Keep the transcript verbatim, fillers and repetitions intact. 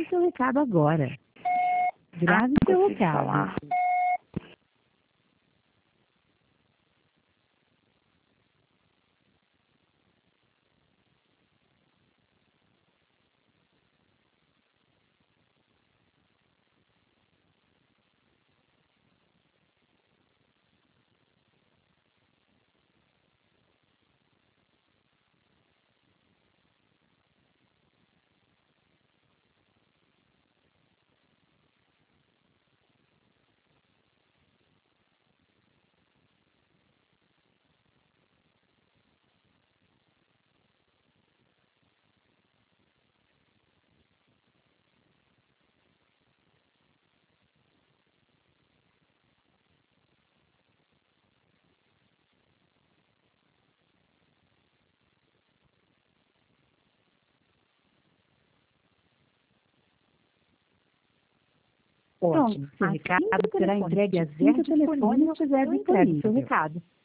Grave seu recado agora. Grave Ah, seu consigo recado. falar. Ótimo. Seu Assim recado que o será telefone entregue estiver assim que o telefone disponível, estiver eu entrego seu disponível. recado.